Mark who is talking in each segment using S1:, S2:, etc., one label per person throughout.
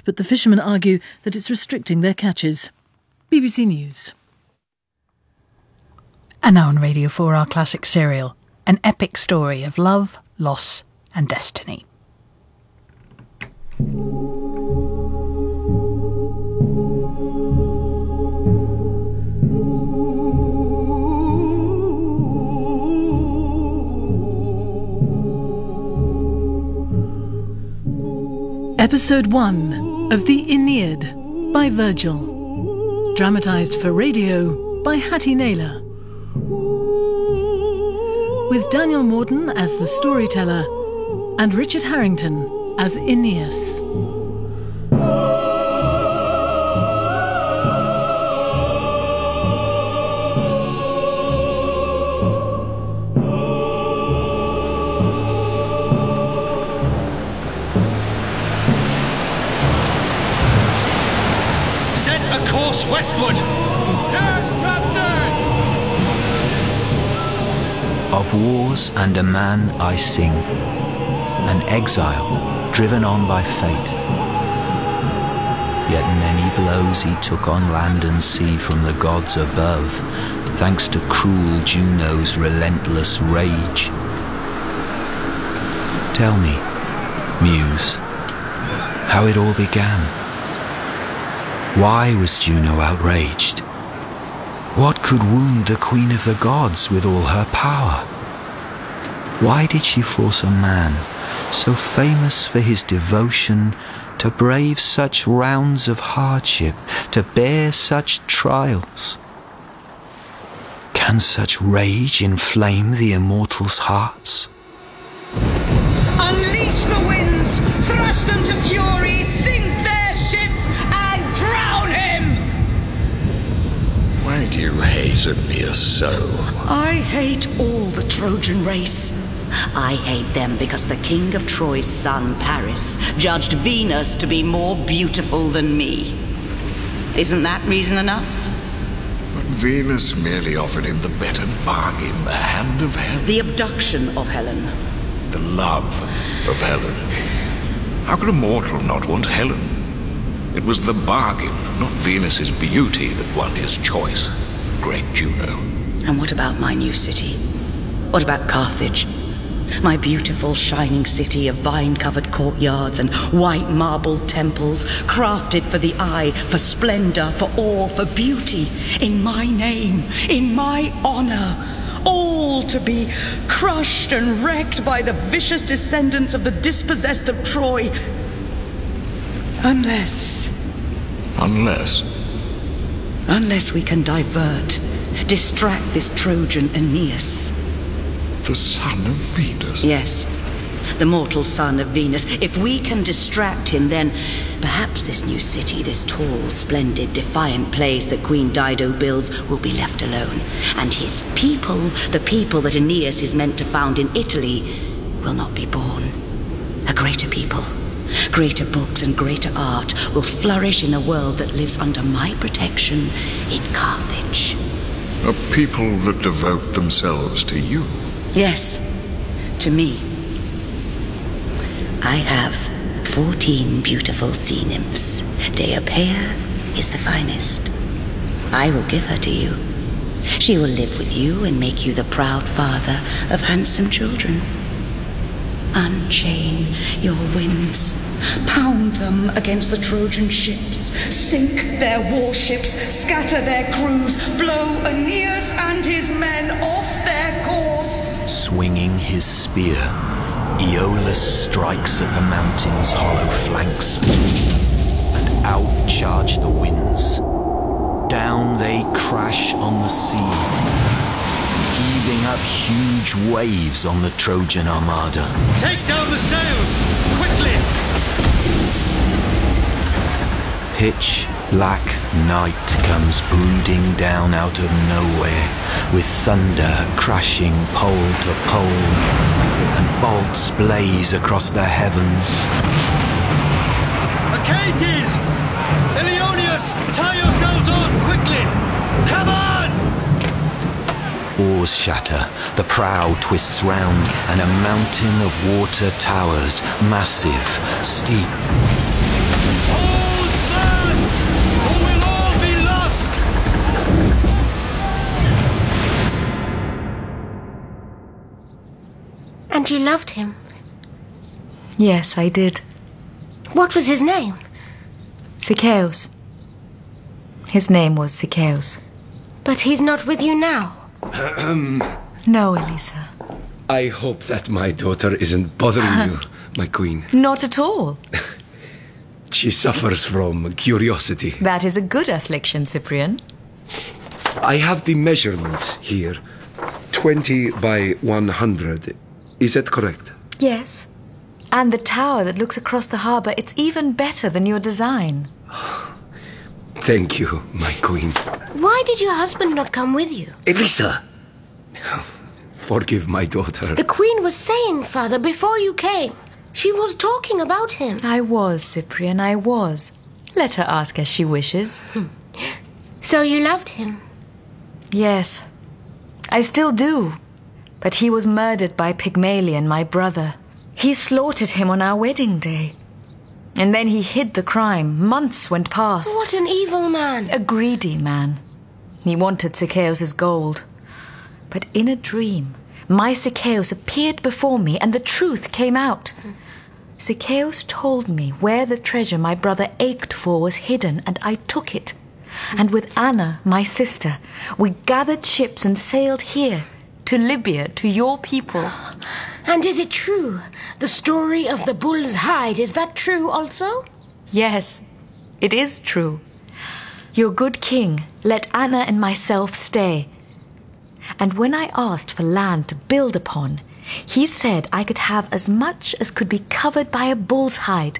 S1: but the fishermen argue that it's restricting their catches. BBC News. And now on Radio 4, our classic serial, an epic story of love, loss and destiny. Episode 1 of The Aeneid by Virgil. Dramatised for radio by Hattie Naylor. With Daniel Morton as the storyteller and Richard Harrington as Aeneas.
S2: Westward! Yes, Captain!
S3: Of wars and a man I sing, an exile driven on by fate. Yet many blows he took on land and sea from the gods above, thanks to cruel Juno's relentless rage. Tell me, Muse, how it all began. Why was Juno outraged? What could wound the Queen of the Gods with all her power? Why did she force a man, so famous for his devotion, to brave such rounds of hardship, to bear such trials? Can such rage inflame the immortals' hearts?
S4: Unleash the winds, thrust them to fury, sink their ships, and drown him!
S2: Why do you hate Aeneas so?
S4: I hate all the Trojan race. I hate them because the king of Troy's son, Paris, judged Venus to be more beautiful than me. Isn't that reason enough?
S2: But Venus merely offered him the better bargain, the hand of Helen.
S4: The abduction of Helen.
S2: The love of Helen. How could a mortal not want Helen? It was the bargain, not Venus's beauty, that won his choice. Great Juno.
S4: And what about my new city? What about Carthage? My beautiful, shining city of vine-covered courtyards and white marble temples, crafted for the eye, for splendor, for awe, for beauty, in my name, in my honor, all to be crushed and wrecked by the vicious descendants of the dispossessed of Troy. Unless we can divert, distract this Trojan Aeneas.
S2: The son of Venus?
S4: Yes, the mortal son of Venus. If we can distract him, then perhaps this new city, this tall, splendid, defiant place that Queen Dido builds, will be left alone. And his people, the people that Aeneas is meant to found in Italy, will not be born. A greater people, greater books and greater art will flourish in a world that lives under my protection in Carthage.
S2: A people that devote themselves to you?
S4: Yes, to me. I have 14 beautiful sea nymphs. Deiopeia is the finest. I will give her to you. She will live with you and make you the proud father of handsome children. Unchain your winds. Pound them against the Trojan ships. Sink their warships. Scatter their crews. Blow Aeneas and his men off their course.
S3: Swinging his spear, Aeolus strikes at the mountain's hollow flanks, and out charge the winds. Down they crash on the sea, heaving up huge waves on the Trojan armada.
S5: Take down the sails, quickly!
S3: Pitch black night comes brooding down out of nowhere, with thunder crashing pole to pole, and bolts blaze across the heavens.
S5: Achates! Ilioneus! Tie yourselves on, quickly! Come on!
S3: Oars shatter, the prow twists round, and a mountain of water towers, massive, steep.
S5: Oh!
S6: And you loved him?
S7: Yes, I did.
S6: What was his name?
S7: Sichaeus. His name was Sichaeus.
S6: But he's not with you now.
S7: No, Elisa.
S8: I hope that my daughter isn't bothering you, my queen.
S7: Not at all.
S8: She suffers from curiosity.
S7: That is a good affliction, Cyprian.
S8: I have the measurements here. 20 by 100. Is that correct?
S7: Yes. And the tower that looks across the harbour, it's even better than your design.
S8: Thank you, my queen.
S6: Why did your husband not come with you?
S8: Elisa! Forgive my daughter.
S6: The queen was saying, Father, before you came. She was talking about him.
S7: I was, Cyprian, I was. Let her ask as she wishes.
S6: So you loved him?
S7: Yes. I still do. But he was murdered by Pygmalion, my brother. He slaughtered him on our wedding day. And then he hid the crime. Months went past.
S6: What an evil man.
S7: A greedy man. He wanted Sichaeus' gold. But in a dream, my Sichaeus appeared before me and the truth came out. Sichaeus told me where the treasure my brother ached for was hidden, and I took it. And with Anna, my sister, we gathered ships and sailed here, to Libya, to your people.
S6: And is it true? The story of the bull's hide, is that true also?
S7: Yes, it is true. Your good king let Anna and myself stay. And when I asked for land to build upon, he said I could have as much as could be covered by a bull's hide.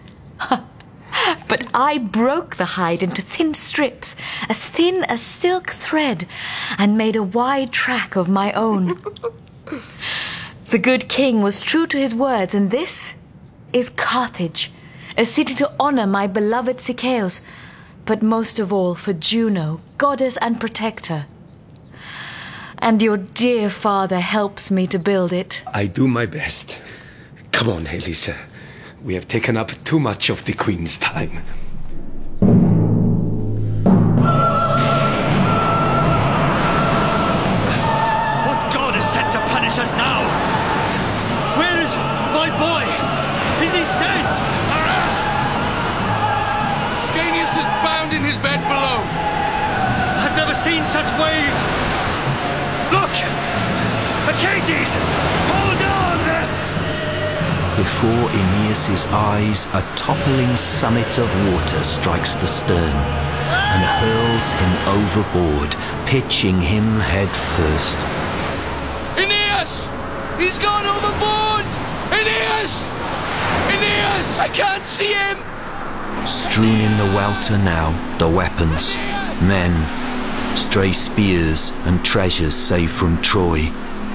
S7: But I broke the hide into thin strips, as thin as silk thread, and made a wide track of my own. The good king was true to his words, and this is Carthage, a city to honor my beloved Sichaeus, but most of all for Juno, goddess and protector. And your dear father helps me to build it.
S8: I do my best. Come on, Elisa. We have taken up too much of the queen's time.
S5: What god is sent to punish us now? Where is my boy? Is he safe?
S9: Ascanius is bound in his bed below.
S5: I've never seen such waves. Look! Achates! Hold on!
S3: Before Aeneas' eyes, a toppling summit of water strikes the stern and hurls him overboard, pitching him head first.
S9: Aeneas! He's gone overboard! Aeneas! Aeneas! I can't see him!
S3: Strewn in the welter now, the weapons, men, stray spears and treasures saved from Troy.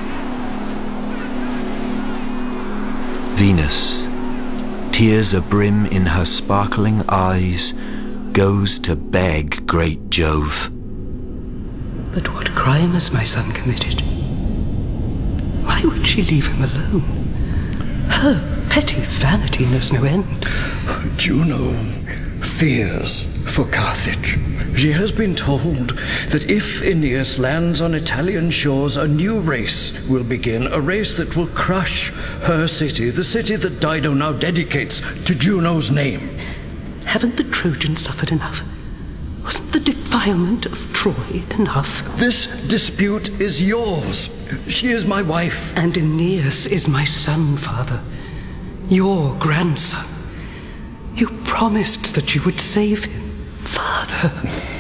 S3: Venus, tears abrim in her sparkling eyes, goes to beg great Jove.
S10: But what crime has my son committed? Why would she leave him alone? Her petty vanity knows no end.
S11: Juno fears for Carthage. She has been told that if Aeneas lands on Italian shores, a new race will begin, a race that will crush her city, the city that Dido now dedicates to Juno's name.
S10: Haven't the Trojans suffered enough? Wasn't the defilement of Troy enough?
S11: This dispute is yours. She is my wife.
S10: And Aeneas is my son, father. Your grandson. You promised that you would save him, father.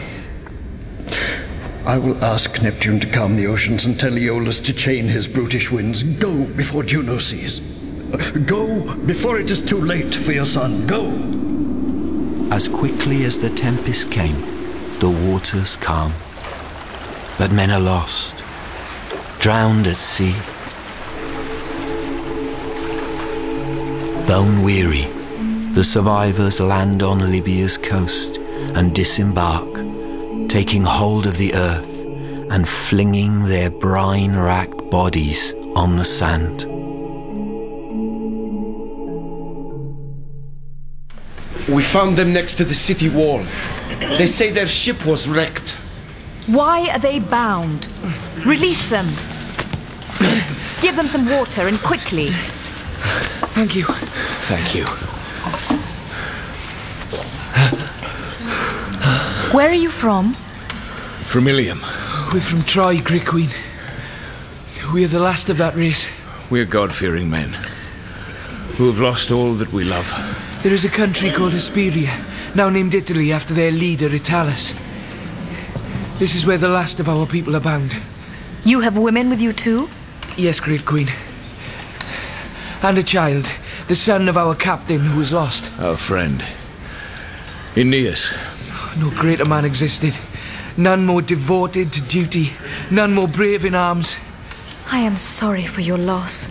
S11: I will ask Neptune to calm the oceans and tell Aeolus to chain his brutish winds. Go before Juno sees. Go before it is too late for your son. Go.
S3: As quickly as the tempest came, the waters calm. But men are lost, drowned at sea. Bone weary, the survivors land on Libya's coast and disembark, taking hold of the earth and flinging their brine-racked bodies on the sand.
S8: We found them next to the city wall. They say their ship was wrecked.
S7: Why are they bound? Release them. Give them some water, and quickly.
S3: Thank you.
S2: Thank you.
S7: Where are you from?
S2: From Ilium.
S3: We're from Troy, Great Queen. We are the last of that race.
S2: We're God-fearing men who have lost all that we love.
S3: There is a country called Hesperia, now named Italy after their leader, Italus. This is where the last of our people are bound.
S7: You have women with you too?
S3: Yes, Great Queen. And a child, the son of our captain who was lost.
S2: Our friend, Aeneas.
S3: No greater man existed. None more devoted to duty. None more brave in arms.
S7: I am sorry for your loss.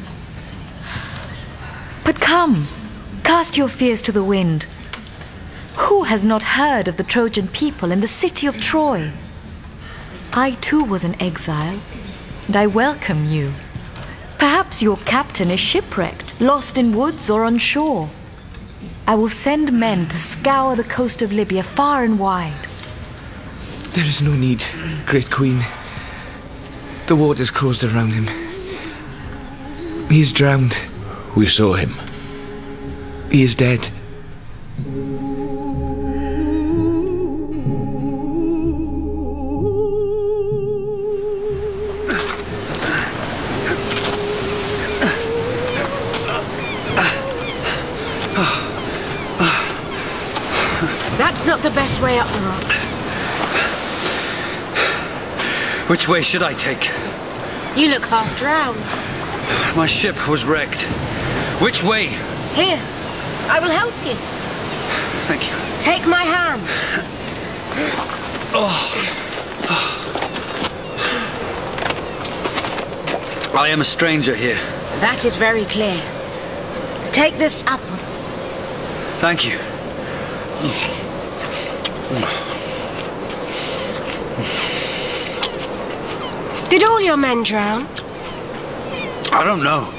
S7: But come, cast your fears to the wind. Who has not heard of the Trojan people in the city of Troy? I too was an exile, and I welcome you. Perhaps your captain is shipwrecked, lost in woods or on shore. I will send men to scour the coast of Libya far and wide.
S3: There is no need, Great Queen. The waters closed around him. He is drowned.
S2: We saw him.
S3: He is dead.
S6: That's not the best way up the rocks.
S11: Which way should I take?
S6: You look half drowned.
S11: My ship was wrecked. Which way?
S6: Here, I will help you.
S11: Thank you.
S6: Take my hand.
S11: I am a stranger here.
S6: That is very clear. Take this apple.
S11: Thank you.
S6: Did all your men drown?
S11: I don't know.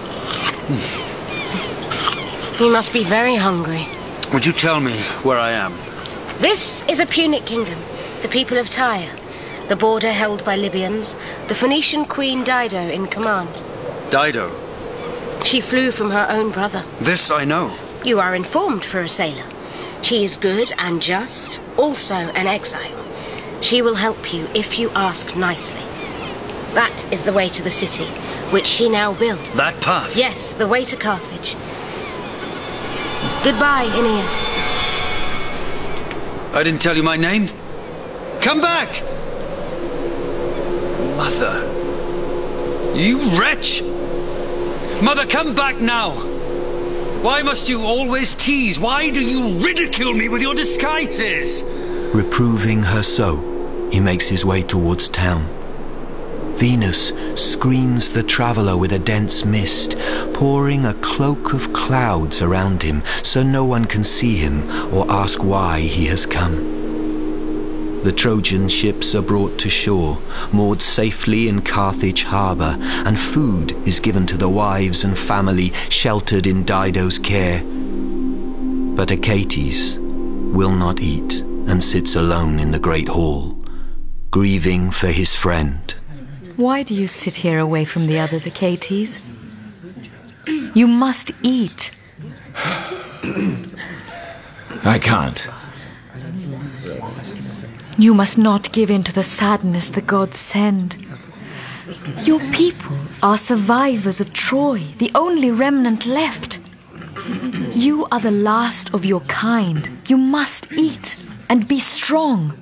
S6: You must be very hungry.
S11: Would you tell me where I am?
S6: This is a Punic kingdom, the people of Tyre, the border held by Libyans, the Phoenician queen Dido in command.
S11: Dido?
S6: She flew from her own brother.
S11: This I know.
S6: You are informed for a sailor. She is good and just, also an exile. She will help you if you ask nicely. That is the way to the city, which she now builds.
S11: That path?
S6: Yes, the way to Carthage. Goodbye, Aeneas.
S11: I didn't tell you my name. Come back! Mother. You wretch! Mother, come back now! Why must you always tease? Why do you ridicule me with your disguises?
S3: Reproving her so, he makes his way towards town. Venus screens the traveller with a dense mist, pouring a cloak of clouds around him so no one can see him or ask why he has come. The Trojan ships are brought to shore, moored safely in Carthage harbour, and food is given to the wives and family sheltered in Dido's care. But Achates will not eat and sits alone in the great hall, grieving for his friend.
S7: Why do you sit here away from the others, Achates? You must eat.
S2: I can't.
S7: You must not give in to the sadness the gods send. Your people are survivors of Troy, the only remnant left. You are the last of your kind. You must eat and be strong.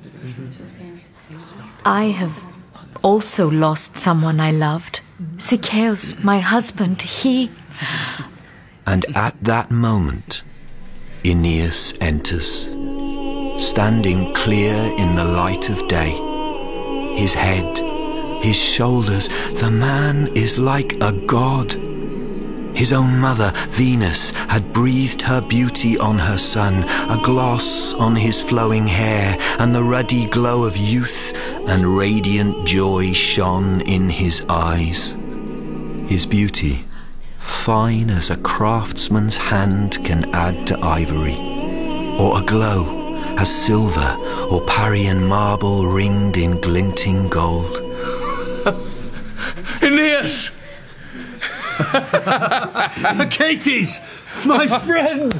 S7: I have also lost someone I loved. Sichaeus, my husband, he...
S3: And at that moment, Aeneas enters, standing clear in the light of day. His head, his shoulders, the man is like a god. His own mother, Venus, had breathed her beauty on her son, a gloss on his flowing hair, and the ruddy glow of youth and radiant joy shone in his eyes. His beauty, fine as a craftsman's hand can add to ivory, or a glow as silver or Parian marble ringed in glinting gold.
S2: Aeneas!
S5: Achates! My friend!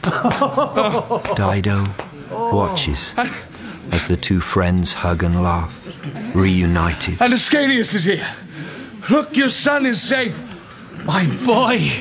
S3: Dido watches as the two friends hug and laugh, reunited.
S9: And Ascanius is here. Look, your son is safe.
S5: My boy!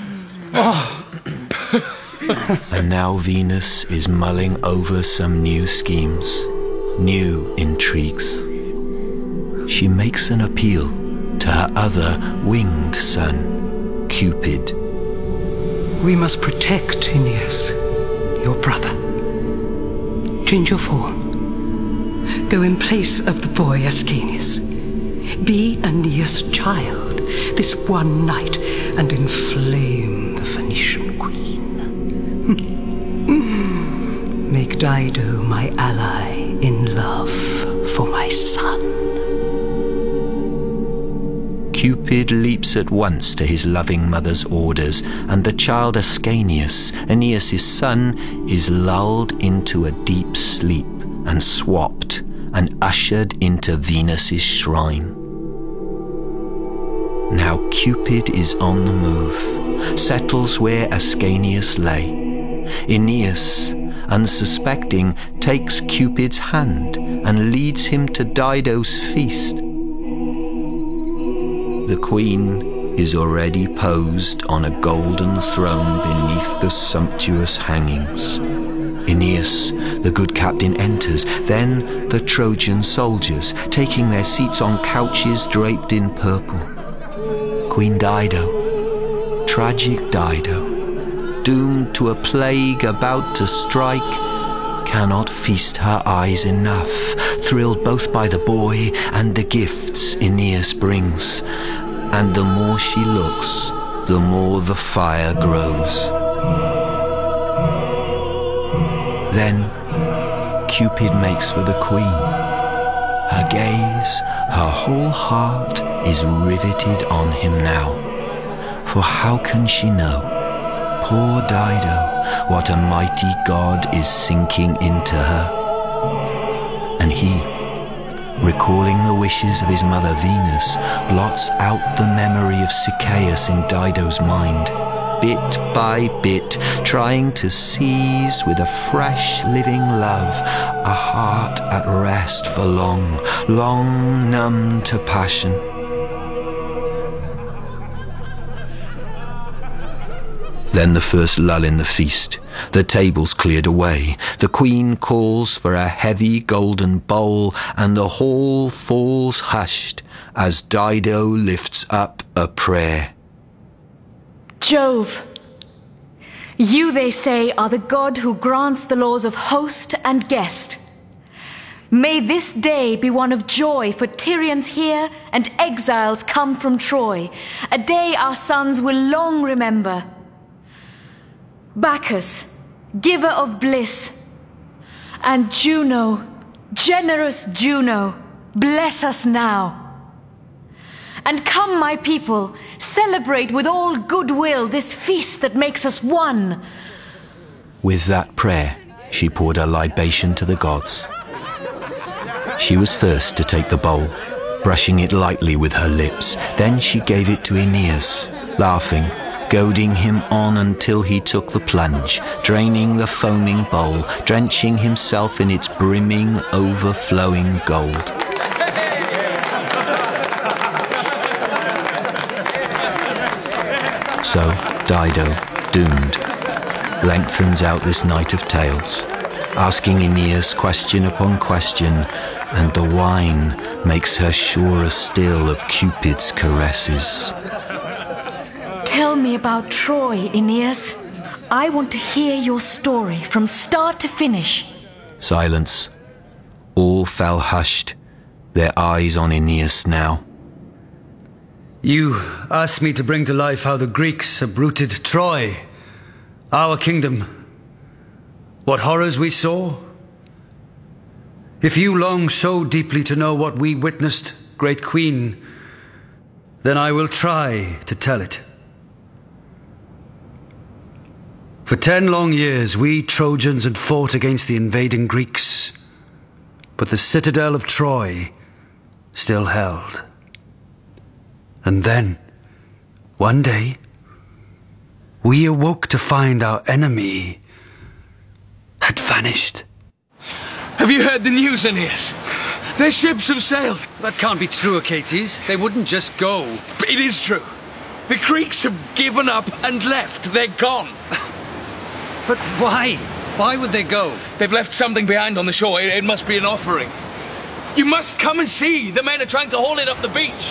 S3: And now Venus is mulling over some new schemes, new intrigues. She makes an appeal to her other winged son, Cupid.
S10: We must protect Aeneas, your brother. Change your form. Go in place of the boy Ascanius. Be Aeneas' child this one night and inflame the Phoenician queen. Make Dido my ally in love for my son.
S3: Cupid leaps at once to his loving mother's orders, and the child Ascanius, Aeneas' son, is lulled into a deep sleep and swapped and ushered into Venus' shrine. Now Cupid is on the move, settles where Ascanius lay. Aeneas, unsuspecting, takes Cupid's hand and leads him to Dido's feast. The queen is already posed on a golden throne beneath the sumptuous hangings. Aeneas, the good captain, enters, then the Trojan soldiers, taking their seats on couches draped in purple. Queen Dido, tragic Dido, doomed to a plague about to strike, cannot feast her eyes enough, thrilled both by the boy and the gifts Aeneas brings. And the more she looks, the more the fire grows. Then Cupid makes for the queen. Her gaze, her whole heart is riveted on him now. For how can she know, poor Dido, what a mighty god is sinking into her? And he, recalling the wishes of his mother Venus, blots out the memory of Sichaeus in Dido's mind, bit by bit, trying to seize with a fresh living love a heart at rest for long, long numb to passion. Then the first lull in the feast. The tables cleared away. The queen calls for a heavy golden bowl, and the hall falls hushed as Dido lifts up a prayer.
S7: Jove, you, they say, are the god who grants the laws of host and guest. May this day be one of joy for Tyrians here and exiles come from Troy, a day our sons will long remember. Bacchus, giver of bliss, and Juno, generous Juno, bless us now. And come, my people, celebrate with all goodwill this feast that makes us one.
S3: With that prayer, she poured a libation to the gods. She was first to take the bowl, brushing it lightly with her lips. Then she gave it to Aeneas, laughing, goading him on until he took the plunge, draining the foaming bowl, drenching himself in its brimming, overflowing gold. So Dido, doomed, lengthens out this night of tales, asking Aeneas question upon question, and the wine makes her surer still of Cupid's caresses.
S7: Tell me about Troy, Aeneas. I want to hear your story from start to finish.
S3: Silence. All fell hushed, their eyes on Aeneas now.
S5: You asked me to bring to life how the Greeks uprooted Troy, our kingdom. What horrors we saw. If you long so deeply to know what we witnessed, great queen, then I will try to tell it. For 10 long years, we Trojans had fought against the invading Greeks, but the citadel of Troy still held. And then, One day, we awoke to find our enemy had vanished.
S9: Have you heard the news, Aeneas? Their ships have sailed.
S5: That can't be true, Achates. They wouldn't just go.
S9: It is true. The Greeks have given up and left. They're gone.
S5: But why? Why would they go?
S9: They've left something behind on the shore. It must be an offering. You must come and see. The men are trying to haul it up the beach.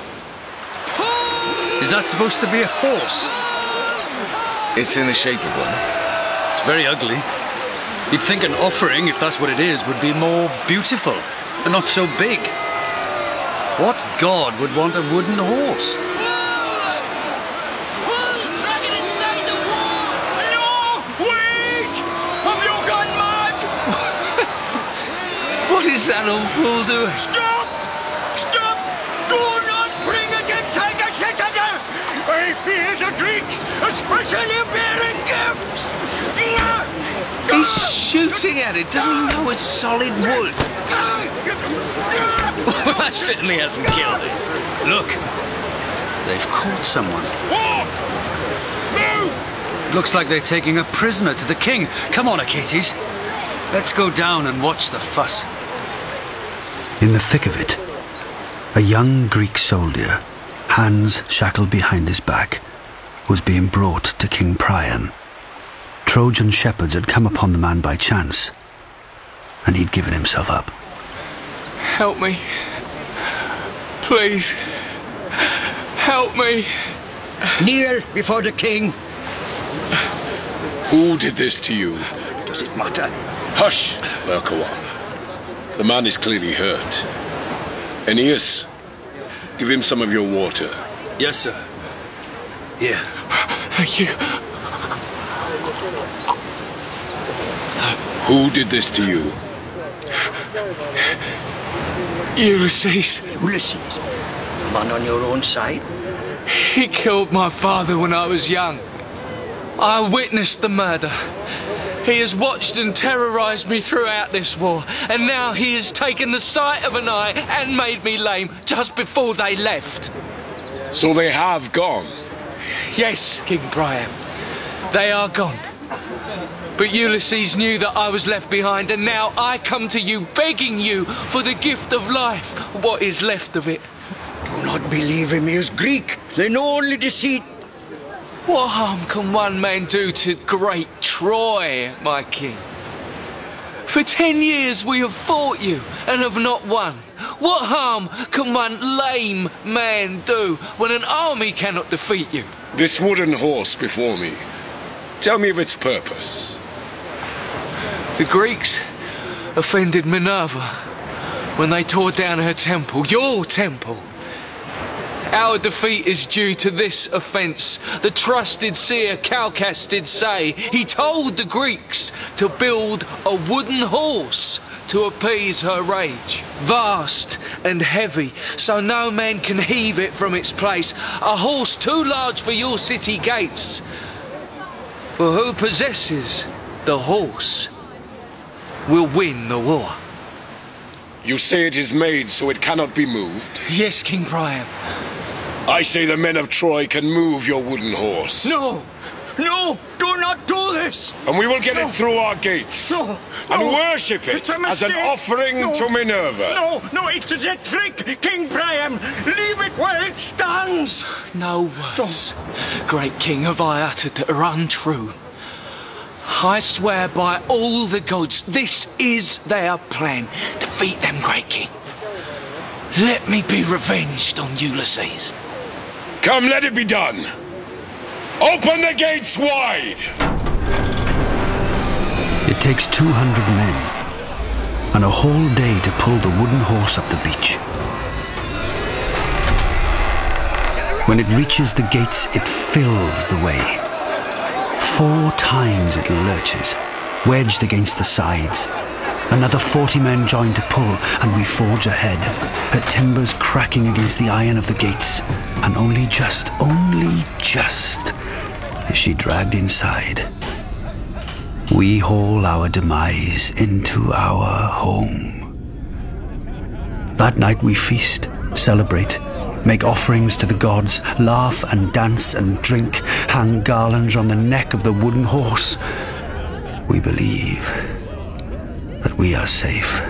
S5: Is that supposed to be a horse?
S2: It's in the shape of one.
S5: It's very ugly. You'd think an offering, if that's what it is, would be more beautiful and not so big. What god would want a wooden horse?
S9: What is that old fool doing?
S12: Stop! Stop! Do not bring it inside the citadel! I fear the Greeks, especially bearing gifts!
S9: He's shooting at it. Doesn't he know it's solid wood? That certainly hasn't killed it.
S5: Look! They've caught someone.
S12: Move!
S5: Looks like they're taking a prisoner to the king. Come on, Achates. Let's go down and watch the fuss. In the thick of it, a young Greek soldier, hands shackled behind his back, was being brought to King Priam. Trojan shepherds had come upon the man by chance, and he'd given himself up.
S9: Help me. Please. Help me.
S12: Kneel before the king.
S13: Who did this to you?
S12: Does it matter?
S13: Hush, Mercawan. The man is clearly hurt. Aeneas, give him some of your water.
S5: Yes, sir. Here.
S9: Thank you.
S13: Who did this to you?
S9: Ulysses.
S12: Ulysses? Man on your own side?
S9: He killed my father when I was young. I witnessed the murder. He has watched and terrorized me throughout this war, and now he has taken the sight of an eye and made me lame just before they left.
S13: So they have gone?
S9: Yes, King Priam. They are gone. But Ulysses knew that I was left behind, and now I come to you begging you for the gift of life, what is left of it.
S12: Do not believe him, he is Greek. They know only deceit.
S9: What harm can one man do to great Troy, my king? For 10 years we have fought you and have not won. What harm can one lame man do when an army cannot defeat you?
S13: This wooden horse before me, tell me of its purpose.
S9: The Greeks offended Minerva when they tore down her temple, your temple. Our defeat is due to this offence. The trusted seer Calchas did say he told the Greeks to build a wooden horse to appease her rage. Vast and heavy, so no man can heave it from its place. A horse too large for your city gates. For who possesses the horse will win the war.
S13: You say it is made so it cannot be moved?
S9: Yes, King Priam.
S13: I say the men of Troy can move your wooden horse.
S12: No! No! Do not do this!
S13: And we will get it through our gates.
S12: No!
S13: And
S12: No.
S13: worship it
S12: It's a
S13: as an
S12: mistake.
S13: offering
S12: No.
S13: to Minerva.
S12: No! No! It is a trick, King Priam! Leave it where it stands!
S9: No words, great king, have I uttered that are untrue. I swear by all the gods, this is their plan. Defeat them, great king. Let me be revenged on Ulysses.
S13: Come, let it be done. Open the gates wide!
S5: It takes 200 men and a whole day to pull the wooden horse up the beach. When it reaches the gates, it fills the way. 4 times it lurches, wedged against the sides. Another 40 men join to pull, and we forge ahead, her timbers cracking against the iron of the gates, and only just is she dragged inside. We haul our demise into our home. That night we feast, celebrate, make offerings to the gods, laugh and dance and drink, hang garlands on the neck of the wooden horse, we believe that we are safe.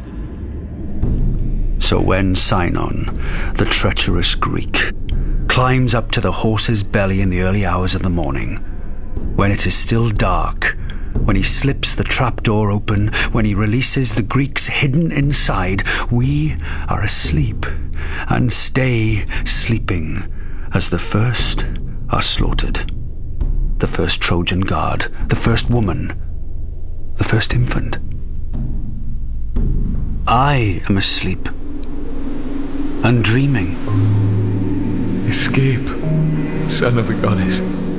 S5: So when Sinon, the treacherous Greek, climbs up to the horse's belly in the early hours of the morning, when it is still dark, when he slips the trapdoor open, when he releases the Greeks hidden inside, we are asleep and stay sleeping as the first are slaughtered. The first Trojan guard, the first woman, the first infant. I am asleep and dreaming.
S9: Escape, son of the goddess.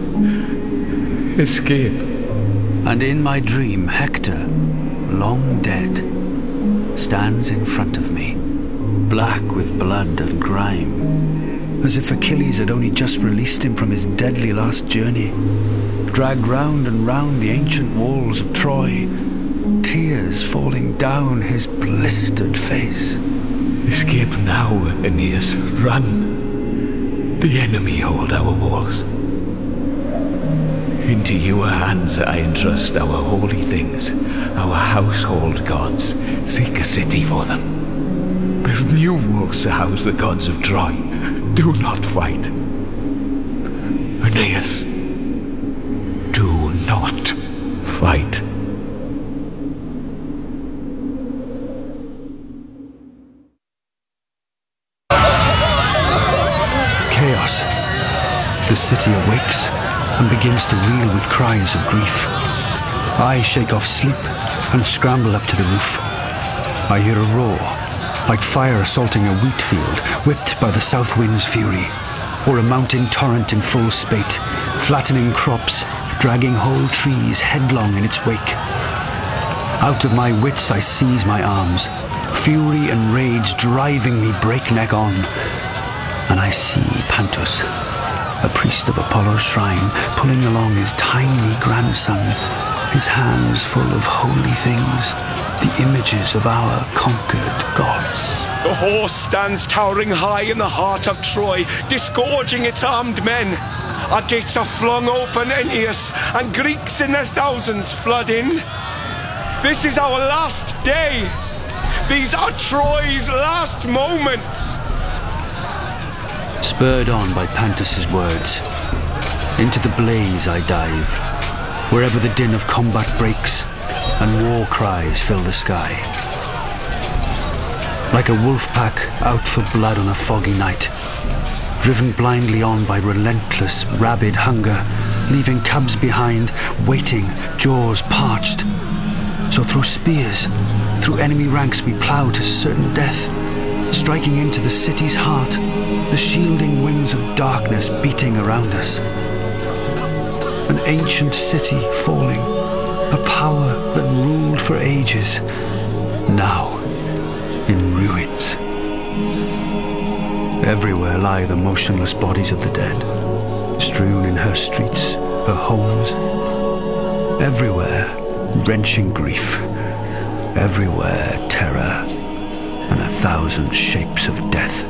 S9: Escape.
S5: And in my dream, Hector, long dead, stands in front of me, black with blood and grime, as if Achilles had only just released him from his deadly last journey, dragged round and round the ancient walls of Troy, tears falling down his blistered face.
S2: Escape now, Aeneas. Run. The enemy hold our walls. Into your hands I entrust our holy things, our household gods. Seek a city for them. Build new walls to house the gods of Troy. Do not fight. Aeneas, do not fight.
S5: Chaos. The city awakes and begins to reel with cries of grief. I shake off sleep and scramble up to the roof. I hear a roar, like fire assaulting a wheat field, whipped by the south wind's fury, or a mountain torrent in full spate, flattening crops, dragging whole trees headlong in its wake. Out of my wits I seize my arms, fury and rage driving me breakneck on, and I see Pantus, a priest of Apollo's shrine, pulling along his tiny grandson, his hands full of holy things, the images of our conquered gods.
S8: The horse stands towering high in the heart of Troy, disgorging its armed men. Our gates are flung open, Aeneas, and Greeks in their thousands flood in. This is our last day. These are Troy's last moments.
S5: Spurred on by Pantus' words, into the blaze I dive, wherever the din of combat breaks and war cries fill the sky. Like a wolf pack out for blood on a foggy night, driven blindly on by relentless, rabid hunger, leaving cubs behind, waiting, jaws parched. So through spears, through enemy ranks we plough to certain death, striking into the city's heart, the shielding wings of darkness beating around us. An ancient city falling, a power that ruled for ages, now in ruins. Everywhere lie the motionless bodies of the dead, strewn in her streets, her homes. Everywhere wrenching grief, everywhere terror, and 1,000 shapes of death.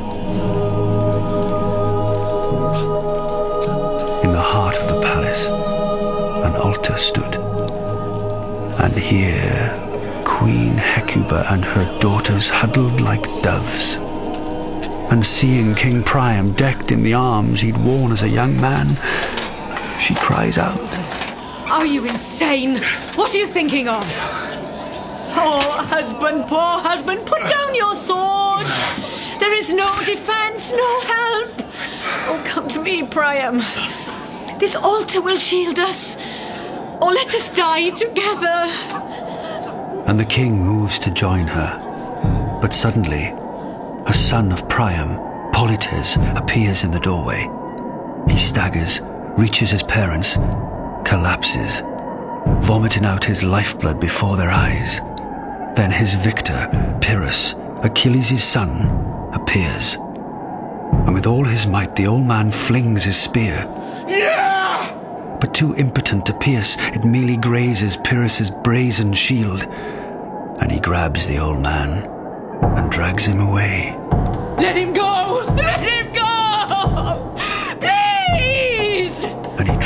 S5: In the heart of the palace, an altar stood, and here Queen Hecuba and her daughters huddled like doves. And seeing King Priam decked in the arms he'd worn as a young man, she cries out,
S14: "Are you insane? What are you thinking of? Oh, poor husband, put down your sword! There is no defense, no help! Oh, come to me, Priam. This altar will shield us. Oh, let us die together."
S5: And the king moves to join her. But suddenly, a son of Priam, Polites, appears in the doorway. He staggers, reaches his parents, collapses, vomiting out his lifeblood before their eyes. Then his victor, Pyrrhus, Achilles' son, appears. And with all his might, the old man flings his spear.
S12: Yeah!
S5: But too impotent to pierce, it merely grazes Pyrrhus' brazen shield. And he grabs the old man and drags him away.
S14: Let him go! Let him go!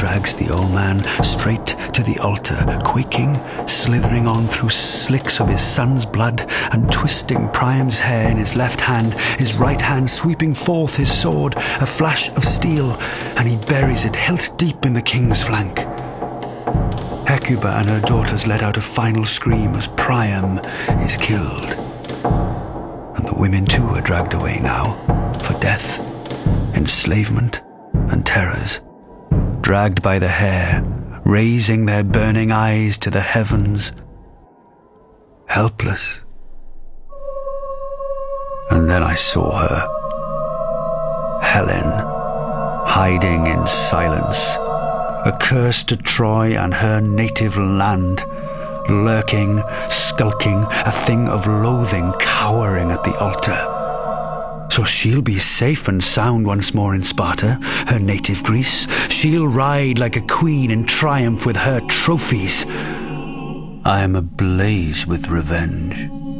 S5: drags the old man straight to the altar, quaking, slithering on through slicks of his son's blood, and twisting Priam's hair in his left hand, his right hand sweeping forth his sword, a flash of steel, and he buries it hilt deep in the king's flank. Hecuba and her daughters let out a final scream as Priam is killed. And the women too are dragged away now, for death, enslavement, and terrors, dragged by the hair, raising their burning eyes to the heavens, helpless. And then I saw her, Helen, hiding in silence, a curse to Troy and her native land, lurking, skulking, a thing of loathing cowering at the altar. So she'll be safe and sound once more in Sparta, her native Greece. She'll ride like a queen in triumph with her trophies. I am ablaze with revenge,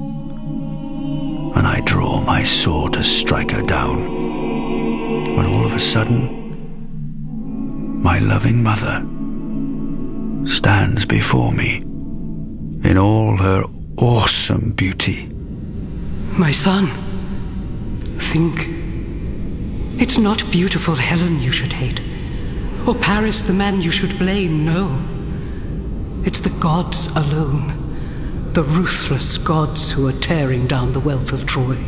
S5: and I draw my sword to strike her down. When all of a sudden, my loving mother stands before me in all her awesome beauty.
S10: My son, think. It's not beautiful Helen you should hate, or Paris the man you should blame, no. It's the gods alone, the ruthless gods who are tearing down the wealth of Troy.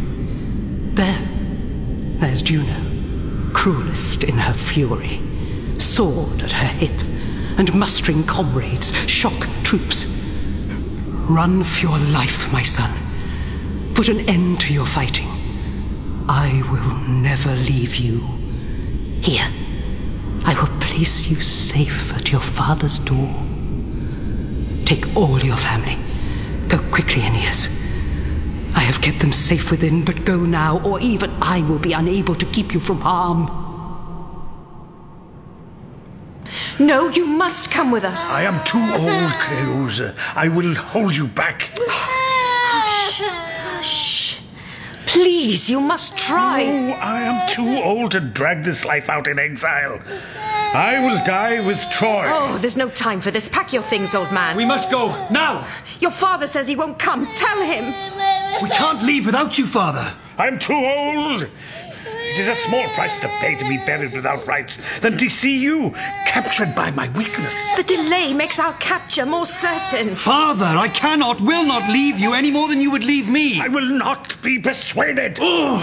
S10: There's Juno, cruelest in her fury, sword at her hip, and mustering comrades, shock troops. Run for your life, my son. Put an end to your fighting. I will never leave you. Here, I will place you safe at your father's door. Take all your family. Go quickly, Aeneas. I have kept them safe within, but go now, or even I will be unable to keep you from harm.
S14: No, you must come with us.
S15: I am too old, Creosa. I will hold you back.
S14: Hush. Please, you must try.
S15: No, I am too old to drag this life out in exile. I will die with Troy.
S14: Oh, there's no time for this. Pack your things, old man.
S5: We must go, now!
S14: Your father says he won't come. Tell him.
S5: We can't leave without you, father.
S15: I'm too old. It is a small price to pay to be buried without rights than to see you captured by my weakness.
S14: The delay makes our capture more certain.
S5: Father, I cannot, will not leave you any more than you would leave me.
S15: I will not be persuaded.
S5: Oh.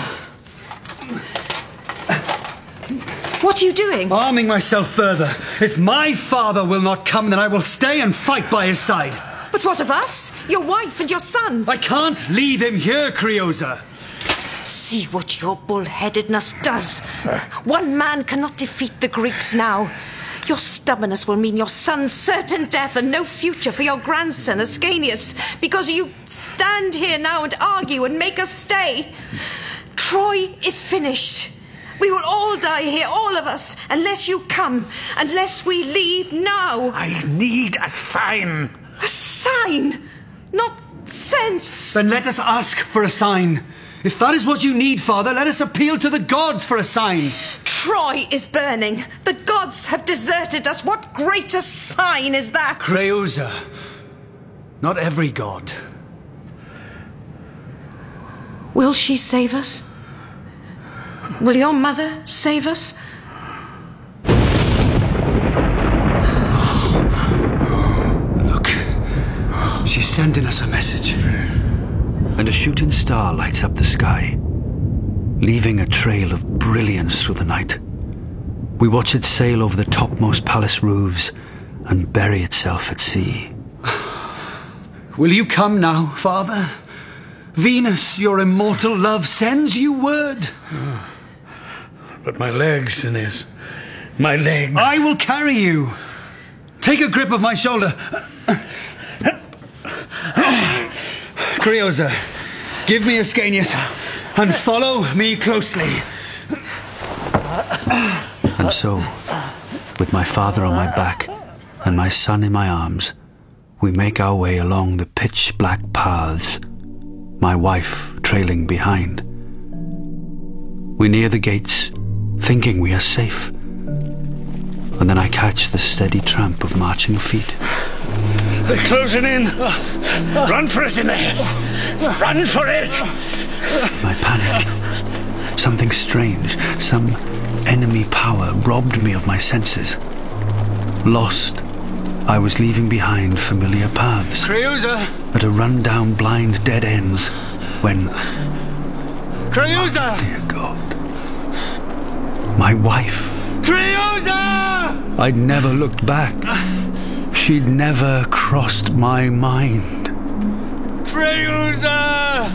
S14: What are you doing?
S5: Arming myself further. If my father will not come, then I will stay and fight by his side.
S14: But what of us? Your wife and your son?
S5: I can't leave him here, Creosa.
S14: See what your bullheadedness does. One man cannot defeat the Greeks now. Your stubbornness will mean your son's certain death and no future for your grandson, Ascanius, because you stand here now and argue and make us stay. Troy is finished. We will all die here, all of us, unless you come, unless we leave now.
S15: I need a sign.
S14: A sign? Not sense.
S5: Then let us ask for a sign. If that is what you need, Father, let us appeal to the gods for a sign.
S14: Troy is burning. The gods have deserted us. What greater sign is that?
S5: Creosa. Not every god.
S14: Will she save us? Will your mother save us?
S5: Look. She's sending us a message. And a shooting star lights up the sky, leaving a trail of brilliance through the night. We watch it sail over the topmost palace roofs and bury itself at sea. Will you come now, Father? Venus, your immortal love, sends you word.
S15: But my legs, Aeneas. My legs.
S5: I will carry you. Take a grip of my shoulder. Creosa, give me Ascanius and follow me closely. And so, with my father on my back and my son in my arms, we make our way along the pitch-black paths, my wife trailing behind. We near the gates, thinking we are safe. and then I catch the steady tramp of marching feet.
S15: They're closing in. Run for it, Aeneas. Run for it.
S5: My panic. Something strange, some enemy power robbed me of my senses. Lost, I was leaving behind familiar paths.
S8: Creusa!
S5: At a run-down blind dead ends, when...
S8: Creusa!
S5: Oh, dear God. My wife.
S8: Creusa!
S5: I'd never looked back. She'd never crossed my mind.
S8: Creusa!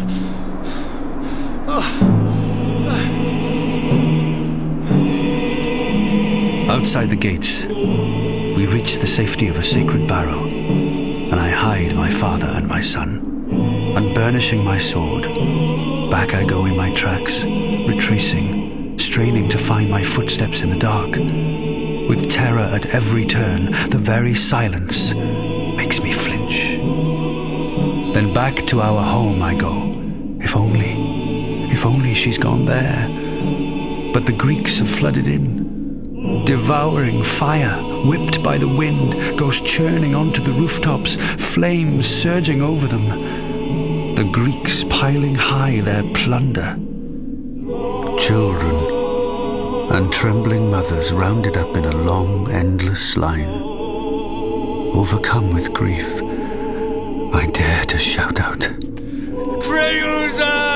S5: Outside the gates, we reach the safety of a sacred barrow, and I hide my father and my son. Unburnishing my sword, back I go in my tracks, retracing, straining to find my footsteps in the dark. With terror at every turn, the very silence makes me flinch. Then back to our home I go. If only she's gone there. But the Greeks have flooded in. Devouring fire, whipped by the wind, goes churning onto the rooftops, flames surging over them. The Greeks piling high their plunder. Children and trembling mothers rounded up in a long, endless line. Overcome with grief, I dare to shout out.
S8: Creusa!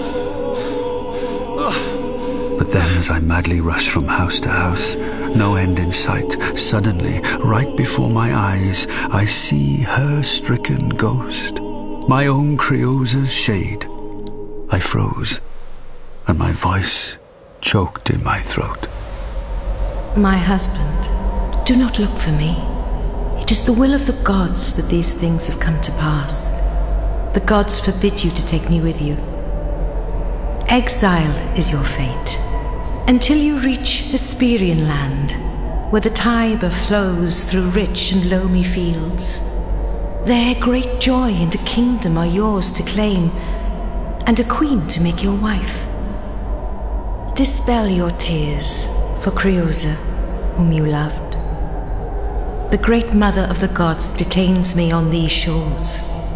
S5: But then as I madly rush from house to house, no end in sight, suddenly, right before my eyes, I see her stricken ghost, my own Creusa's shade. I froze, and my voice choked in my throat.
S16: My husband, do not look for me. It is the will of the gods that these things have come to pass. The gods forbid you to take me with you. Exile is your fate, until you reach Hesperian land, where the Tiber flows through rich and loamy fields. There great joy and a kingdom are yours to claim, and a queen to make your wife. Dispel your tears for Creusa, whom you loved. The great mother of the gods detains me on these shores.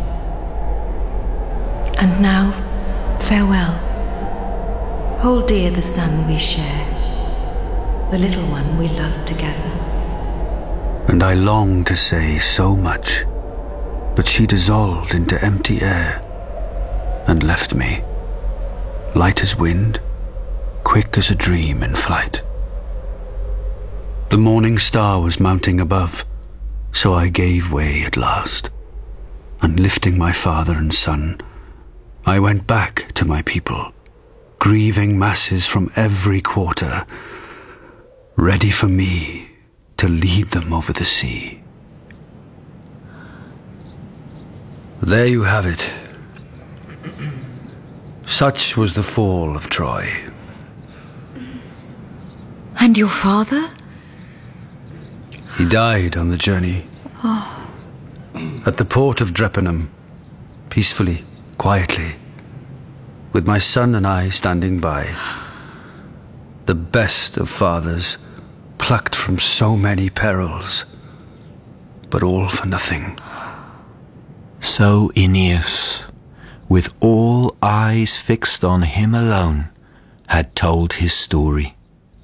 S16: And now, farewell. Hold dear the son we share, the little one we loved together.
S5: And I longed to say so much, but she dissolved into empty air and left me, light as wind, quick as a dream in flight. The morning star was mounting above, so I gave way at last, and lifting my father and son, I went back to my people, grieving masses from every quarter, ready for me to lead them over the sea. There you have it. Such was the fall of Troy.
S7: And your father?
S5: He died on the journey.
S7: Oh.
S5: At the port of Drepanum, peacefully, quietly, with my son and I standing by. The best of fathers, plucked from so many perils, but all for nothing.
S3: So Aeneas, with all eyes fixed on him alone, had told his story.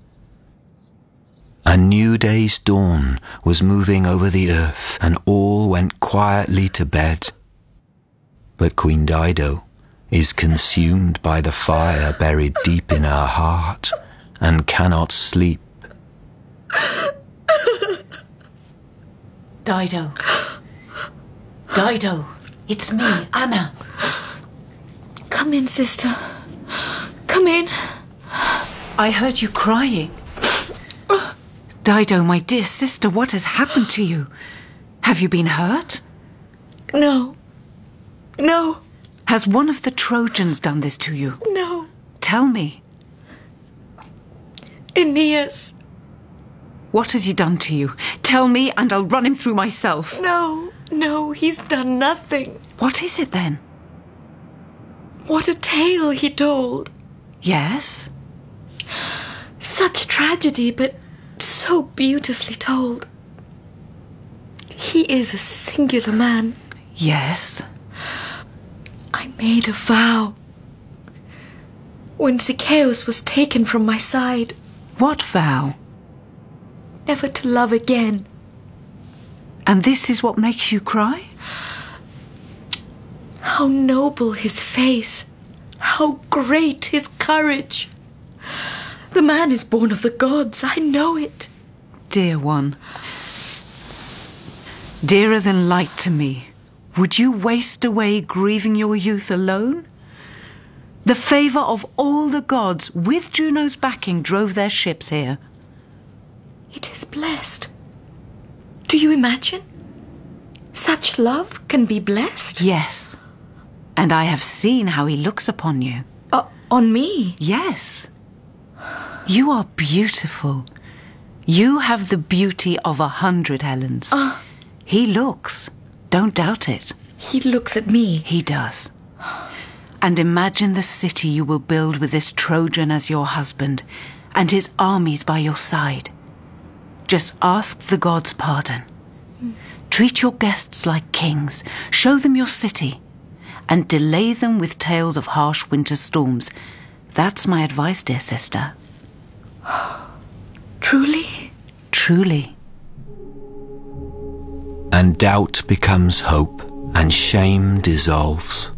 S3: A new day's dawn was moving over the earth, and all went quietly to bed. But Queen Dido is consumed by the fire buried deep in her heart, and cannot sleep.
S14: Dido. Dido, it's me, Anna.
S7: Come in, sister. Come in.
S14: I heard you crying. Dido, my dear sister, what has happened to you? Have you been hurt?
S7: No. No.
S14: Has one of the Trojans done this to you?
S7: No.
S14: Tell me.
S7: Aeneas.
S14: What has he done to you? Tell me and I'll run him through myself.
S7: No, he's done nothing.
S14: What is it then?
S7: What a tale he told.
S14: Yes?
S7: Such tragedy, but So beautifully told. He is a singular man.
S14: Yes.
S7: I made a vow when Zychaeus was taken from my side.
S14: What vow?
S7: Never to love again.
S14: And this is what makes you cry?
S7: How noble his face. How great his courage. The man is born of the gods, I know it.
S14: Dear one, dearer than light to me, would you waste away grieving your youth alone? The favour of all the gods, with Juno's backing, drove their ships here.
S7: It is blessed. Do you imagine? Such love can be blessed?
S14: Yes. And I have seen how he looks upon you.
S7: On me?
S14: Yes. You are beautiful. You have the beauty of 100 Helens. He looks. Don't doubt it.
S7: He looks at me.
S14: He does. And imagine the city you will build with this Trojan as your husband, and his armies by your side. Just ask the gods' pardon. Treat your guests like kings. Show them your city. And delay them with tales of harsh winter storms. That's my advice, dear sister.
S7: Truly?
S14: Truly.
S3: And doubt becomes hope, and shame dissolves.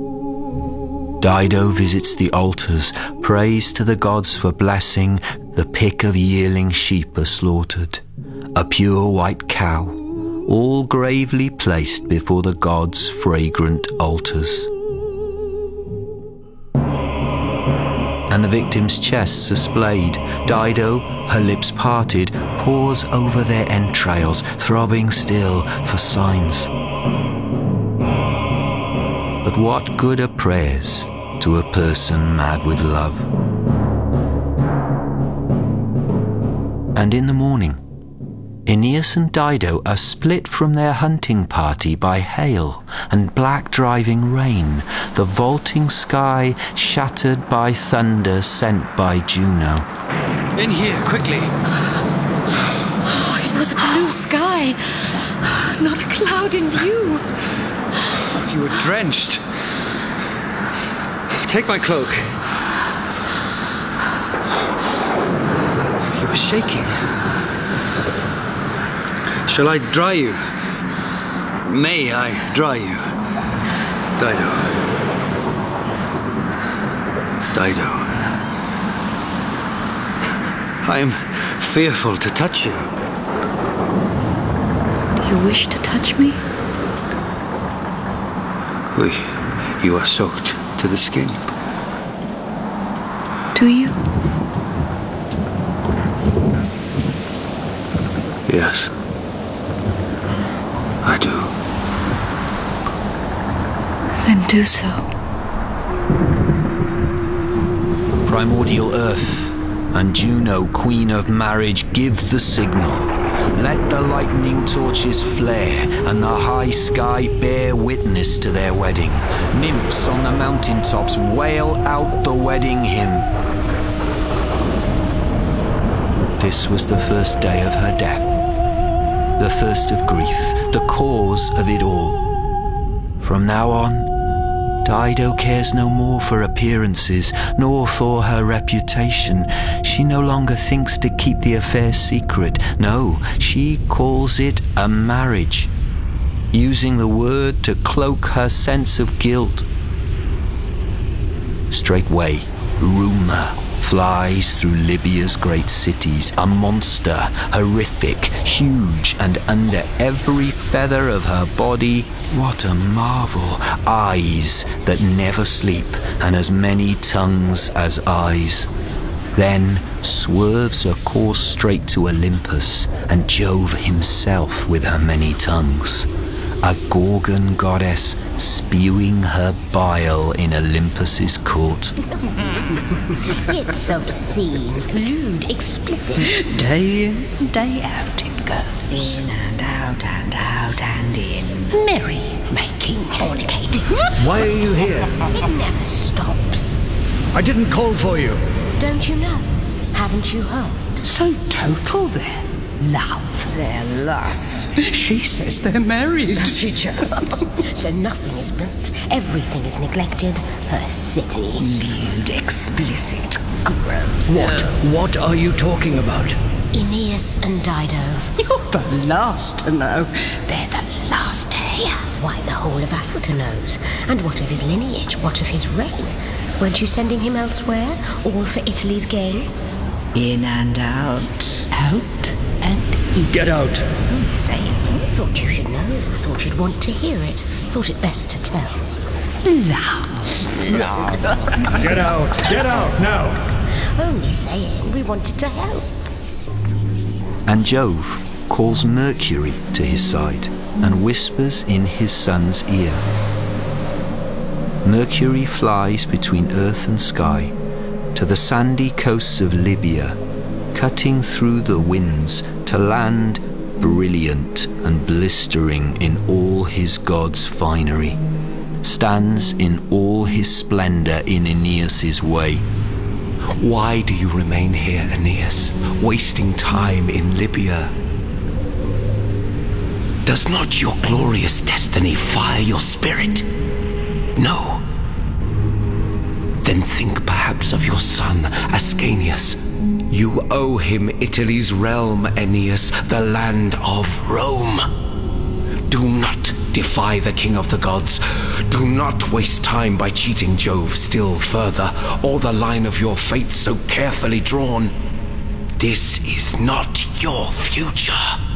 S3: Dido visits the altars, prays to the gods for blessing. The pick of yearling sheep are slaughtered, a pure white cow, all gravely placed before the gods' fragrant altars. And the victims' chests are splayed. Dido, her lips parted, pores over their entrails, throbbing still for signs. But what good are prayers to a person mad with love? And in the morning, Aeneas and Dido are split from their hunting party by hail and black driving rain, the vaulting sky shattered by thunder sent by Juno.
S5: In here, quickly.
S7: It was a blue sky, not a cloud in view.
S5: You were drenched. Take my cloak. You were shaking. Shall I dry you? May I dry you? Dido. Dido. I am fearful to touch you.
S7: Do you wish to touch me?
S5: You are soaked to the skin.
S7: Do you?
S5: Yes. I do.
S7: Then do so.
S3: Primordial Earth and Juno, Queen of Marriage, give the signal. Let the lightning torches flare and the high sky bear witness to their wedding. Nymphs on the mountaintops wail out the wedding hymn. This was the first day of her death, the first of grief, the cause of it all. From now on, Dido cares no more for appearances, nor for her reputation. She no longer thinks to keep the affair secret. No, she calls it a marriage, using the word to cloak her sense of guilt. Straightway, rumor flies through Libya's great cities, a monster, horrific, huge, and under every feather of her body, what a marvel, eyes that never sleep, and as many tongues as eyes. Then swerves a course straight to Olympus, and Jove himself with her many tongues. A Gorgon goddess spewing her bile in Olympus's court.
S6: It's obscene, lewd, explicit.
S16: Day in, day out it goes. In and out and out and in.
S6: Merry making, fornicating.
S11: Why are you here?
S6: It never stops.
S11: I didn't call for you.
S6: Don't you know? Haven't you heard?
S10: So total their love.
S6: Their lust.
S10: She says they're married.
S6: Does she just? So nothing is built, everything is neglected. Her city.
S10: Lewd, explicit, gross.
S11: What are you talking about?
S6: Aeneas and Dido.
S10: You're the last to know.
S6: They're the last to hear. Why, the whole of Africa knows. And what of his lineage? What of his reign? Weren't you sending him elsewhere? All for Italy's gain?
S10: In and out. Out and in.
S11: Get out.
S6: Only saying. Thought you should know. Thought you'd want to hear it. Thought it best to tell.
S10: Love.
S11: Get out. Get out now.
S6: Only saying we wanted to help.
S3: And Jove calls Mercury to his side and whispers in his son's ear. Mercury flies between earth and sky to the sandy coasts of Libya, cutting through the winds to land brilliant and blistering in all his god's finery, stands in all his splendor in Aeneas's way.
S2: Why do you remain here, Aeneas, wasting time in Libya? Does not your glorious destiny fire your spirit? No. Then think perhaps of your son, Ascanius. You owe him Italy's realm, Aeneas, the land of Rome. Do not defy the king of the gods. Do not waste time by cheating Jove still further, or the line of your fate so carefully drawn. This is not your future.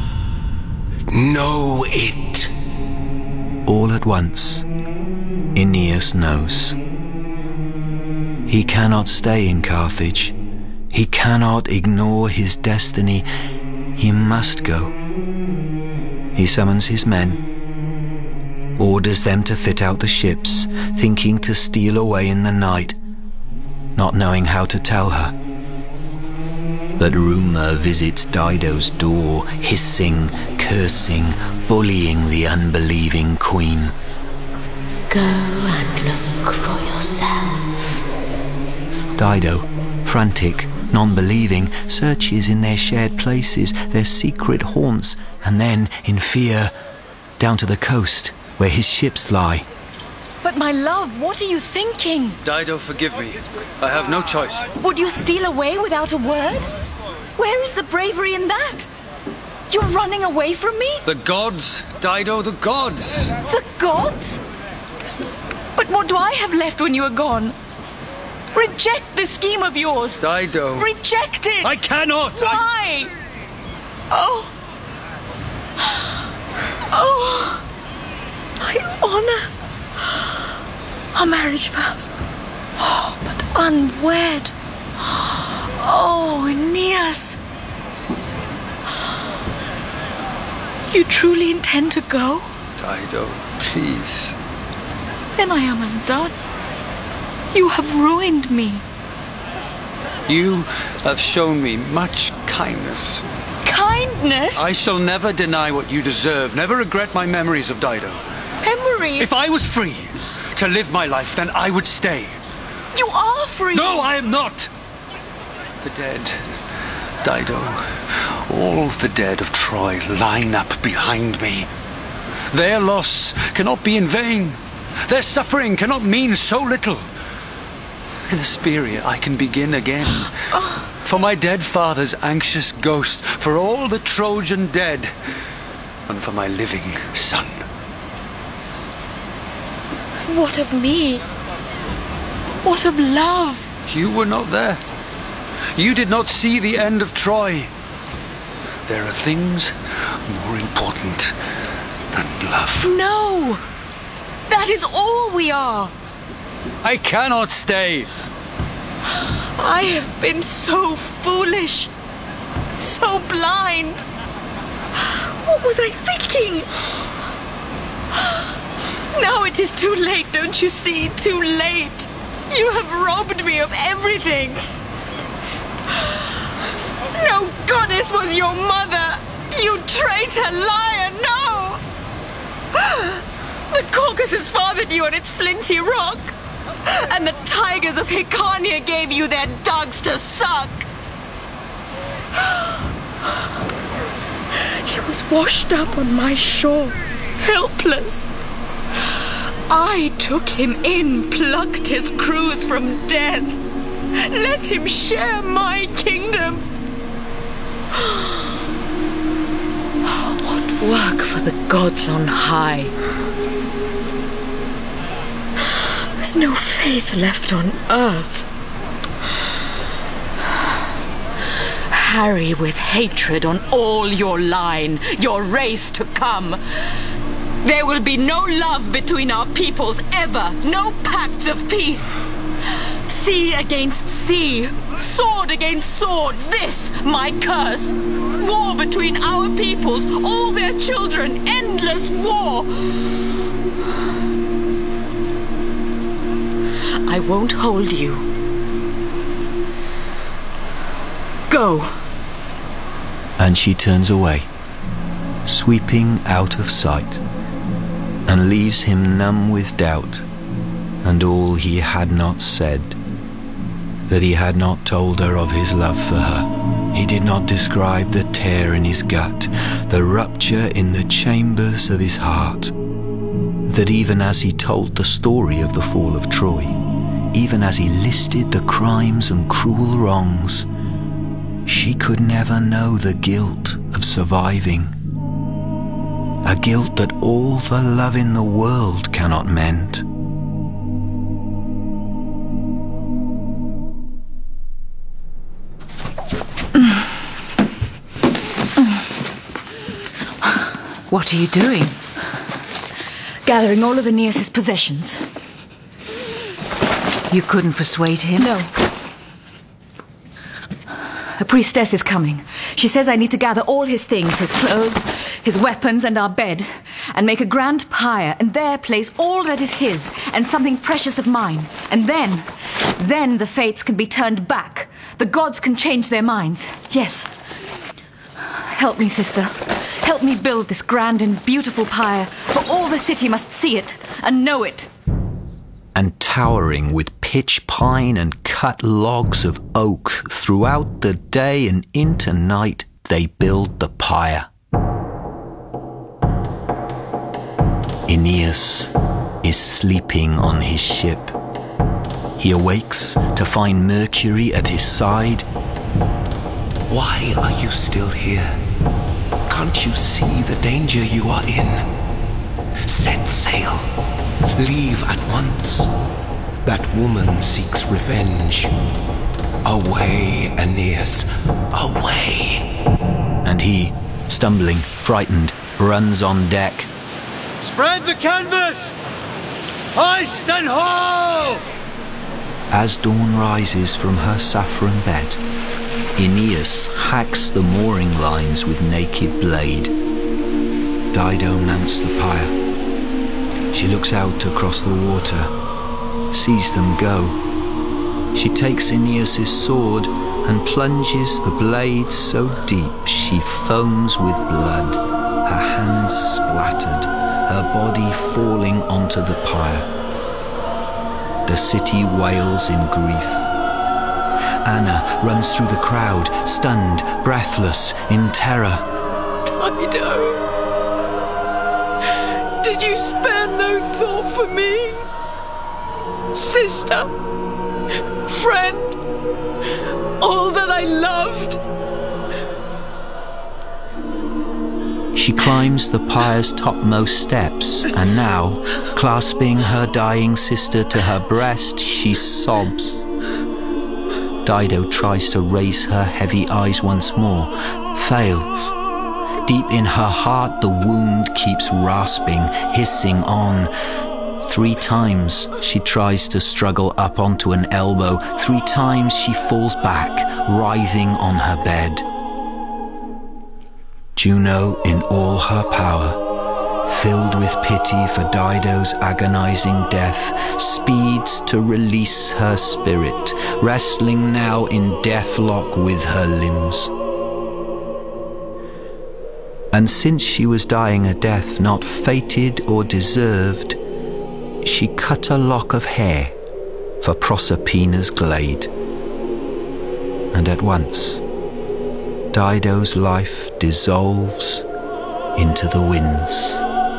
S2: Know it.
S3: All at once, Aeneas knows. He cannot stay in Carthage. He cannot ignore his destiny. He must go. He summons his men, orders them to fit out the ships, thinking to steal away in the night, not knowing how to tell her. But rumour visits Dido's door, hissing, cursing, bullying the unbelieving queen.
S6: Go and look for yourself.
S3: Dido, frantic, non-believing, searches in their shared places, their secret haunts, and then, in fear, down to the coast, where his ships lie.
S7: But my love, what are you thinking?
S5: Dido, forgive me. I have no choice.
S7: Would you steal away without a word? Where is the bravery in that? You're running away from me?
S5: The gods, Dido, the gods.
S7: The gods? But what do I have left when you are gone? Reject this scheme of yours.
S5: Dido.
S7: Reject it.
S5: I cannot.
S7: Why? Oh. Oh. My honor. Our marriage vows. Oh, but unwed. Oh, Aeneas. You truly intend to go?
S5: Dido, please.
S7: Then I am undone. You have ruined me.
S5: You have shown me much kindness.
S7: Kindness?
S5: I shall never deny what you deserve, never regret my memories of Dido.
S7: Memories?
S5: If I was free to live my life, then I would stay.
S7: You are free.
S5: No, I am not. The dead, Dido, all the dead of Troy line up behind me. Their loss cannot be in vain. Their suffering cannot mean so little. In Hesperia I can begin again. For my dead father's anxious ghost, for all the Trojan dead, and for my living son.
S7: What of me? What of love?
S5: You were not there. You did not see the end of Troy. There are things more important than love.
S7: No! That is all we are.
S5: I cannot stay.
S7: I have been so foolish, so blind. What was I thinking? Now it is too late, don't you see? Too late. You have robbed me of everything. No goddess was your mother. You traitor, liar, no! The Caucasus fathered you on its flinty rock, and the tigers of Hyrcania gave you their dogs to suck.
S14: He was washed up on my shore, helpless. I took him in, plucked his crews from death, let him share my kingdom. What work for the gods on high. There's no faith left on earth. Harry with hatred on all your line, your race to come. There will be no love between our peoples ever, no pact of peace. Sea against sea, sword against sword, this my curse. War between our peoples, all their children, endless war. I won't hold you. Go.
S3: And she turns away, sweeping out of sight, and leaves him numb with doubt, and all he had not said, that he had not told her of his love for her. He did not describe the tear in his gut, the rupture in the chambers of his heart, that even as he told the story of the fall of Troy, even as he listed the crimes and cruel wrongs, she could never know the guilt of surviving. A guilt that all the love in the world cannot mend.
S14: What are you doing?
S7: Gathering all of Aeneas' possessions.
S14: You couldn't persuade him?
S7: No. A priestess is coming. She says I need to gather all his things, his clothes, his weapons, and our bed, and make a grand pyre, and there place all that is his, and something precious of mine. And then the fates can be turned back. The gods can change their minds. Yes. Help me, sister. Help me build this grand and beautiful pyre, for all the city must see it and know it.
S3: And towering with pitch pine and cut logs of oak, throughout the day and into night they build the pyre. Aeneas is sleeping on his ship. He awakes to find Mercury at his side.
S2: Why are you still here? Can't you see the danger you are in? Set sail. Leave at once. That woman seeks revenge. Away, Aeneas. Away.
S3: And he, stumbling, frightened, runs on deck.
S12: Spread the canvas! Hoist and ho!
S3: As dawn rises from her saffron bed, Aeneas hacks the mooring lines with naked blade. Dido mounts the pyre. She looks out across the water, sees them go. She takes Aeneas' sword and plunges the blade so deep she foams with blood, her hands splattered, her body falling onto the pyre. The city wails in grief. Anna runs through the crowd, stunned, breathless, in terror.
S14: Dido, did you spare no thought for me? Sister, friend, all that I loved.
S3: She climbs the pyre's topmost steps, and now, clasping her dying sister to her breast, she sobs. Dido tries to raise her heavy eyes once more, fails. Deep in her heart the wound keeps rasping, hissing on. 3 times she tries to struggle up onto an elbow. 3 times she falls back, writhing on her bed. Juno, in all her power, filled with pity for Dido's agonizing death, speeds to release her spirit, wrestling now in deathlock with her limbs. And since she was dying a death not fated or deserved, she cut a lock of hair for Proserpina's glade. And at once, Dido's life dissolves into the winds.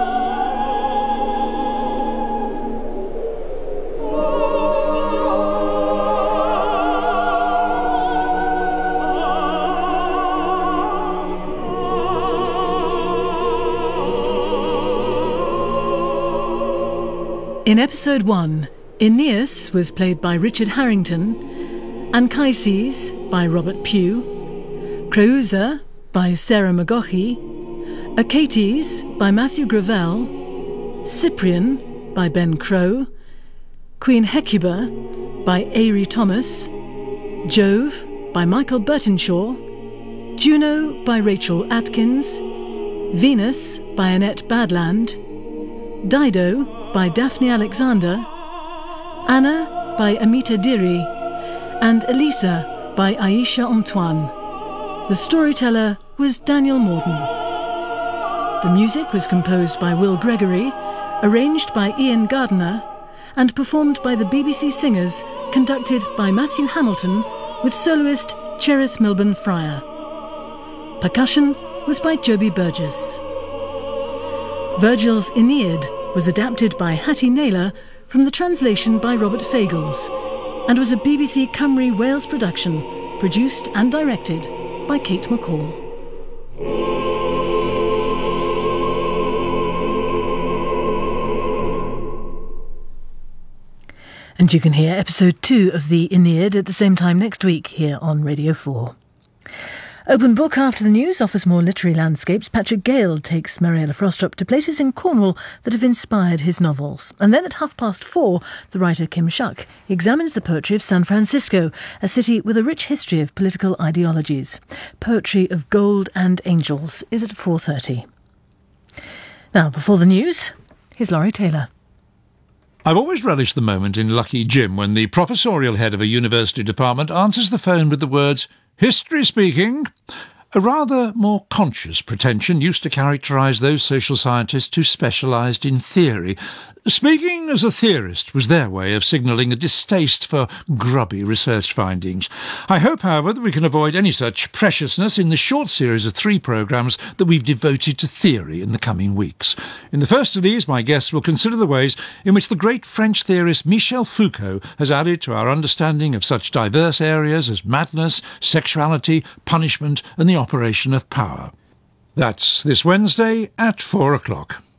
S1: In episode 1, Aeneas was played by Richard Harrington, Anchises by Robert Pugh, Creusa by Sarah Magochi, Achates by Matthew Gravel, Cyprian by Ben Crow, Queen Hecuba by Avery Thomas, Jove by Michael Burtonshaw, Juno by Rachel Atkins, Venus by Annette Badland, Dido by Daphne Alexander, Anna by Amita Diri, and Elisa by Aisha Antoine. The storyteller was Daniel Morden. The music was composed by Will Gregory, arranged by Ian Gardner, and performed by the BBC Singers, conducted by Matthew Hamilton, with soloist Cherith Milburn Fryer. Percussion was by Joby Burgess. Virgil's Aeneid was adapted by Hattie Naylor from the translation by Robert Fagles and was a BBC Cymru Wales production, produced and directed by Kate McCall. And you can hear episode 2 of the Aeneid at the same time next week here on Radio 4. Open Book after the news offers more literary landscapes. Patrick Gale takes Mariella Frostrup to places in Cornwall that have inspired his novels. And then at 4:30, the writer Kim Shuck examines the poetry of San Francisco, a city with a rich history of political ideologies. Poetry of Gold and Angels is at 4:30. Now, before the news, here's Laurie Taylor.
S17: I've always relished the moment in Lucky Jim when the professorial head of a university department answers the phone with the words, "History speaking." A rather more conscious pretension used to characterise those social scientists who specialised in theory. Speaking as a theorist was their way of signalling a distaste for grubby research findings. I hope, however, that we can avoid any such preciousness in the short series of 3 programmes that we've devoted to theory in the coming weeks. In the first of these, my guests will consider the ways in which the great French theorist Michel Foucault has added to our understanding of such diverse areas as madness, sexuality, punishment and the operation of power. That's this Wednesday at 4 o'clock.